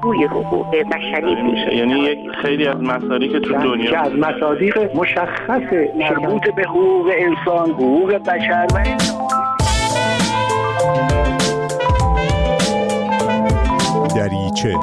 پاسخگوی حقوق بشری میشه. یعنی یک خیلی از مصادیق که تو دنیا که از مصادیق مشخص مربوط به حقوق انسان، حقوق بشر و دریچه.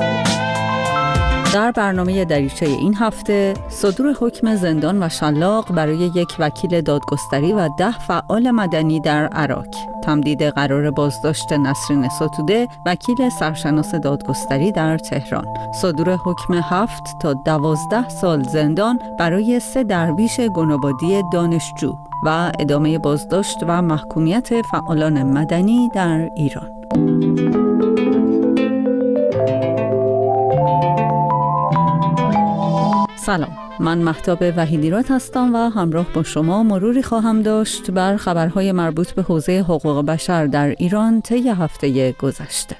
در برنامه دریچه این هفته صدور حکم زندان و شلاق برای یک وکیل دادگستری و 10 فعال مدنی در عراق، تمدید قرار بازداشت نسرین ستوده وکیل سرشناس دادگستری در تهران، صدور حکم 7 تا 12 سال زندان برای 3 درویش گنابادی دانشجو و ادامه بازداشت و محکومیت فعالان مدنی در ایران. سلام، من مهتاب وحیدیراد هستم و همراه با شما مروری خواهم داشت بر خبرهای مربوط به حوزه حقوق بشر در ایران طی هفته گذشته.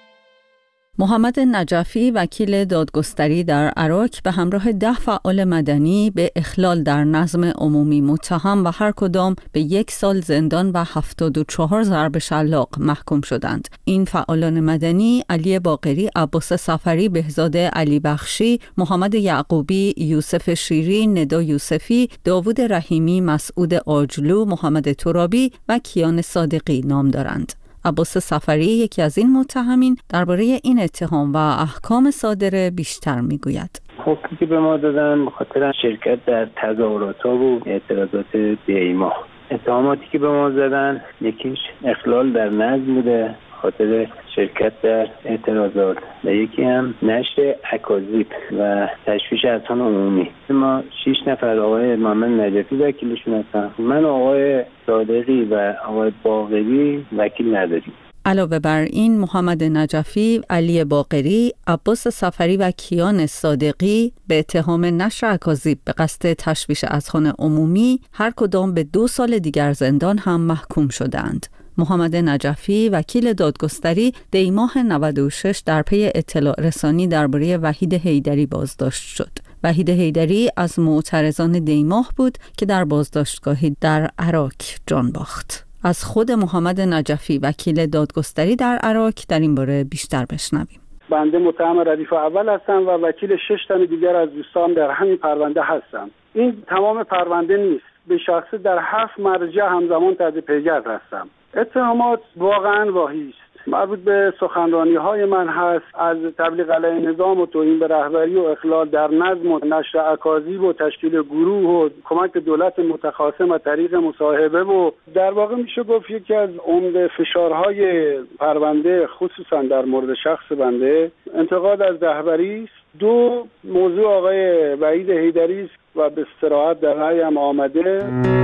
محمد نجفی وکیل دادگستری در عراق به همراه 10 فعال مدنی به اخلال در نظم عمومی متهم و هر کدام به 1 سال زندان و 74 ضرب شلاق محکوم شدند. این فعالان مدنی علی باقری، عباس صفری، بهزاد علی بخشی، محمد یعقوبی، یوسف شیری، ندا یوسفی، داوود رحیمی، مسعود آجلو، محمد ترابی و کیان صادقی نام دارند. عباس صفری یکی از این متهمین درباره این اتهام و احکام صادره بیشتر میگوید. حکمی که به ما دادن به خاطر شرکت در تظاهرات‌ها و اعتراضات دیما. اتهاماتی که به ما زدن یکیش اخلال در نظم بوده خاطر شرکت در اعتراضات و یکی هم نشر اکاذیب و تشویش اذهان عمومی. ما 6 نفر آقای محمد نجفی وکیلشون هستن، من آقای صادقی و آقای باقری وکیل نداریم. علاوه بر این محمد نجفی، علی باقری، عباس صفری و کیان صادقی به اتهام نشر اکاذیب به قصد تشویش اذهان عمومی هر کدام به 2 سال دیگر زندان هم محکوم شدند. محمد نجفی وکیل دادگستری دی ماه 96 در پی اطلاع رسانی درباره وحید حیدری بازداشت شد. وحید حیدری از معترضان دی ماه بود که در بازداشتگاهی در عراق جان باخت. از خود محمد نجفی وکیل دادگستری در عراق در این باره بیشتر بشنویم. بنده متهم ردیف اول هستم و وکیل 6 تن دیگر از دوستان در همین پرونده هستم. این تمام پرونده نیست. به شخصه در 7 مرجع همزمان تحت پیگرد هستم. اتهامات واقعا واهی است. مربوط به سخنرانی‌های من هست، از تبلیغ علیه نظام و توهین به رهبری و اخلال در نظم و نشر اکاذیب و تشکیل گروه و کمک دولت متخاصم از طریق مصاحبه و در واقع میشه گفت یکی از عمده فشارهای پرونده خصوصا در مورد شخص بنده انتقاد از رهبری است. 2 موضوع آقای وحید حیدری است و به صراحت در رأی هم آمده.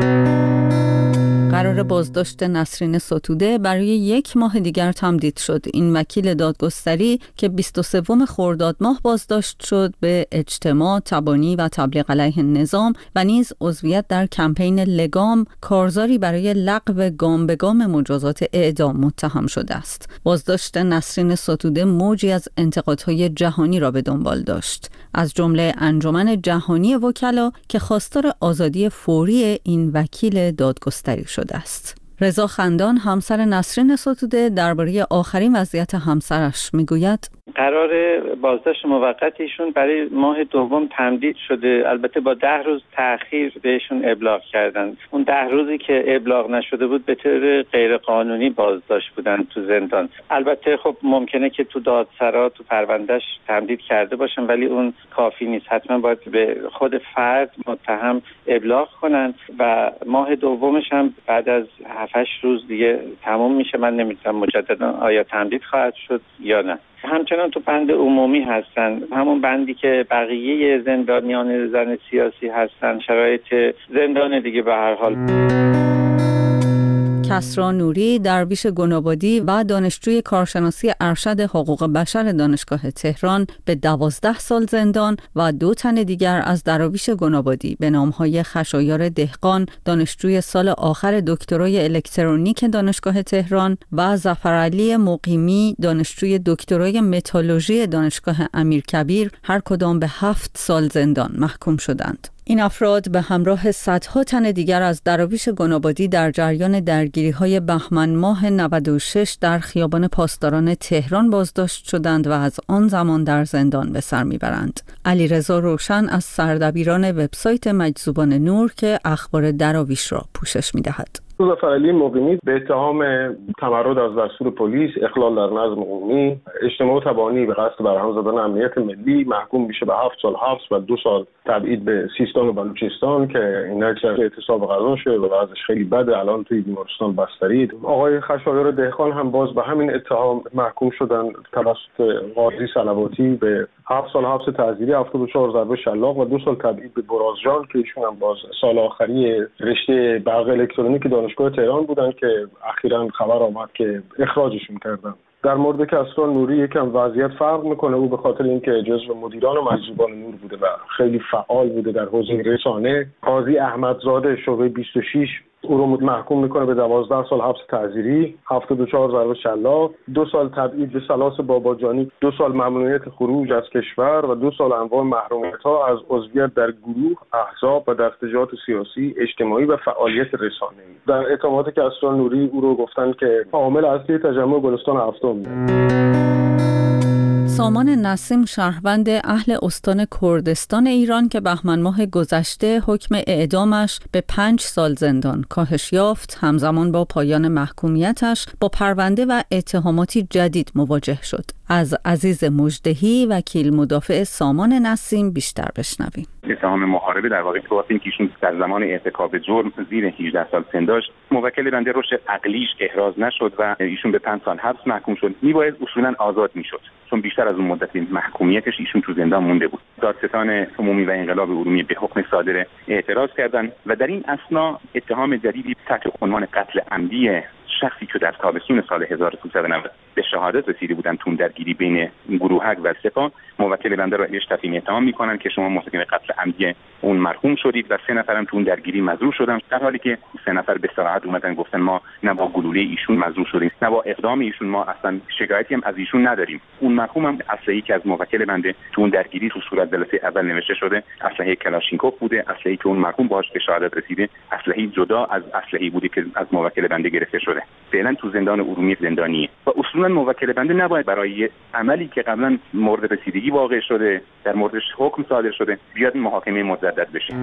قرار بازداشت نسرین ستوده برای 1 ماه دیگر تمدید شد. این وکیل دادگستری که 23 خرداد ماه بازداشت شد به اجتماع، تبانی و تبلیغ علیه نظام و نیز عضویت در کمپین لگام، کارزاری برای لغو گام به گام مجازات اعدام متهم شده است. بازداشت نسرین ستوده موجی از انتقادهای جهانی را به دنبال داشت، از جمله انجمن جهانی وکلا که خواستار آزادی فوری این وکیل دادگستری شد است. رضا خندان همسر نسرین ستوده درباره آخرین وضعیت همسرش میگوید: قرار بازداشت موقت ایشون برای ماه دوم تمدید شده، البته با 10 روز تأخیر بهشون ابلاغ کردن. اون 10 روزی که ابلاغ نشده بود به طور غیر قانونی بازداشت بودن تو زندان. البته خب ممکنه که تو دادسرا تو پروندهش تمدید کرده باشن، ولی اون کافی نیست. حتما باید به خود فرد متهم ابلاغ کنن و ماه دومش هم بعد از 7-8 روز دیگه تموم میشه. من نمیدونم مجددا آیا تمدید خواهد شد یا نه. همچنان تو بند عمومی هستن، همون بندی که بقیه زندانیان زن سیاسی هستن، شرایط زندان دیگه به هر حال. کسری نوری درویش گنابادی و دانشجوی کارشناسی ارشد حقوق بشر دانشگاه تهران به 12 سال زندان و 2 تن دیگر از درویش گنابادی به نامهای خشایار دهقان دانشجوی سال آخر دکترای الکترونیک دانشگاه تهران و ظفرعلی مقیمی دانشجوی دکترای متالورژی دانشگاه امیرکبیر هر کدام به 7 سال زندان محکوم شدند. این افراد به همراه صدها تن دیگر از دراویش گنابادی در جریان درگیری‌های بهمن ماه 96 در خیابان پاسداران تهران بازداشت شدند و از آن زمان در زندان به سر میبرند. علیرضا روشن از سردبیران وبسایت مجذوبان نور که اخبار دراویش را پوشش می‌دهد. مظفرعلی مقیمی به اتهام تمرد از دستور پلیس، اخلال در نظم عمومی، اجتماع تبانی به قصد برهم زدن امنیت ملی محکوم میشه به 7 سال حبس و 2 سال تبعید به سیستان و بلوچستان که این اعتصاب غذا شده و وضعش خیلی بده، الان توی بیمارستان بستری. آقای خشایار دهقان هم باز به همین اتهام محکوم شدن توسط قاضی صلواتی به 7 سال حبس تعزیری، 74 ضربه شلاق و 2 سال تبعید به برازجان که ایشون هم باز سال آخری رشته برق الکترونیک دانشگاه تهران بودن که اخیراً خبر آمد که اخراجشون کردن. در مورد کسرا نوری یکم وضعیت فرق میکنه. او به خاطر اینکه جزو مدیران مجذوبان نور بوده و خیلی فعال بوده در حوزه رسانه، قاضی احمدزاده شعبه 26 او رو محکوم میکنه به 12 سال حبس تعزیری، 74 ضربه شلاق، 2 سال تبعید به سلاس باباجانی، 2 سال ممنوعیت خروج از کشور و 2 سال انواع محرومیت‌ها از عضویت در گروه، احزاب و دستجات سیاسی، اجتماعی و فعالیت رسانه‌ای. در اتهامات کسرا نوری او رو گفتن که عامل اصلی تجمع گلستان هفتم. سامان نسیم شهروند اهل استان کردستان ایران که بهمن ماه گذشته حکم اعدامش به 5 سال زندان کاهش یافت، همزمان با پایان محکومیتش با پرونده و اتهاماتی جدید مواجه شد. از عزیز مژدهی وکیل مدافع سامان نسیم بیشتر بشنویم. اتهام محاربه در واقع تو این که ایشون در زمان ارتکاب جرم زیر 18 سال سن داشت، موکل بنده رشد عقلیش احراز نشد و ایشون به 5 سال حبس محکوم شد. میباید اصولا آزاد میشد چون بیشتر از اون مدت محکومیتش ایشون تو زندان مونده بود. دادستان عمومی و انقلاب ارومیه به حکم صادره اعتراض کردند و در این اثنا اتهام جدیدی تحت عنوان قتل عمدی شخصی که در تابستون سال 1390 به شهادت رسیده بودند تو درگیری بین گروهک و سپاه، موکل بنده را بهش تفهیم اتهام میکنن که شما مرتکب قتل عمدی اون مرحوم شدید و 3 نفرم تو اون درگیری مجروح شدن، در حالی که 3 نفر به صراحت اومدن گفتن ما نه با گلوله ایشون مجروح شدیم نه با اقدام ایشون، ما اصلا شکایتی هم از ایشون نداریم. اون مرحوم هم اسلحه‌ای که از موکل بنده تو اون درگیری تو صورت جلسه اول نوشته شده اسلحه کلاشینکوف بوده، اسلحه‌ای که اون مرحوم باهاش به شهادت رسیده اسلحه‌ای جدا از اسلحه‌ای بوده که از موکل بنده گرفته شده. فعلا تو زندان ارومیه زندانیه و اصولا موکل بنده نباید برای عملی که قبلا مورد رسیدگی واقع شده در موردش حکم صادر شده بیاد محاکمه مجدد بشه.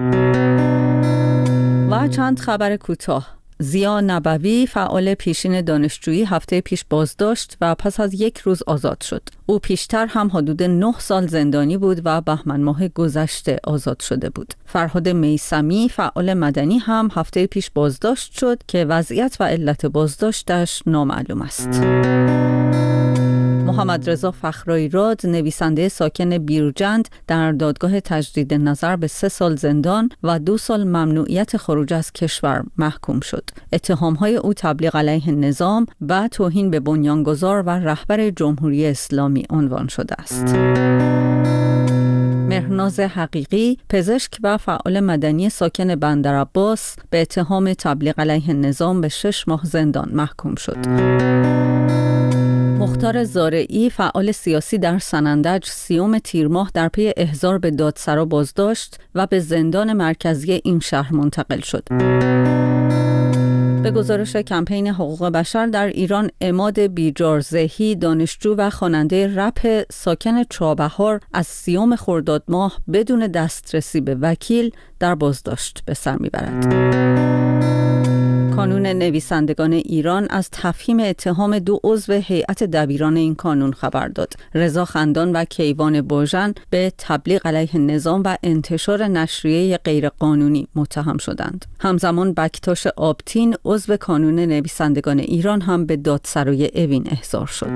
و چند خبر کوتاه. ضیا نبوی فعال پیشین دانشجویی هفته پیش بازداشت و پس از 1 روز آزاد شد. او پیشتر هم حدود 9 سال زندانی بود و بهمن ماه گذشته آزاد شده بود. فرهاد میثمی فعال مدنی هم هفته پیش بازداشت شد که وضعیت و علت بازداشتش نامعلوم است. محمد رضا فخرایراد نویسنده ساکن بیرجند در دادگاه تجدید نظر به 3 سال زندان و 2 سال ممنوعیت خروج از کشور محکوم شد. اتهام‌های او تبلیغ علیه نظام و توهین به بنیانگذار و رهبر جمهوری اسلامی عنوان شده است. مهرناز حقیقی پزشک و فعال مدنی ساکن بندرعباس به اتهام تبلیغ علیه نظام به 6 ماه زندان محکوم شد. مختار زارعی فعال سیاسی در سنندج 30 تیر ماه در پی احضار به دادسرا بازداشت و به زندان مرکزی این شهر منتقل شد. به گزارش کمپین حقوق بشر در ایران، عماد بیجارزهی دانشجو و خواننده رپ ساکن چابهار از 30 خرداد ماه بدون دسترسی به وکیل در بازداشت به سر میبرد. کانون نویسندگان ایران از تفهیم اتهام 2 عضو هیئت دبیران این کانون خبر داد. رضا خندان و کیوان باژن به تبلیغ علیه نظام و انتشار نشریه غیرقانونی متهم شدند. همزمان بکتاش آبتین عضو کانون نویسندگان ایران هم به دادسرای اوین احضار شد.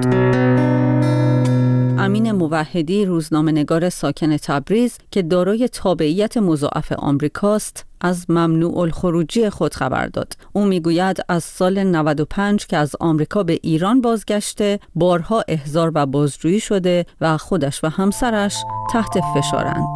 امین موحدی روزنامه‌نگار ساکن تبریز که دارای تابعیت مضاعف آمریکاست از ممنوع الخروجی خود خبر داد. او میگوید از سال 95 که از آمریکا به ایران بازگشته بارها احضار و بازجویی شده و خودش و همسرش تحت فشارند.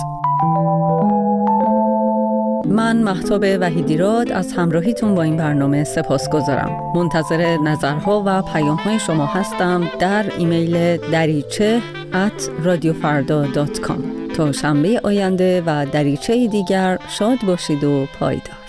من مهتاب وحیدیراد از همراهیتون با این برنامه سپاسگزارم. منتظر نظرها و پیام‌های شما هستم در ایمیل dariche@radiofarda.com. تا شنبه آینده و دریچه دیگر شاد باشید و پایدار.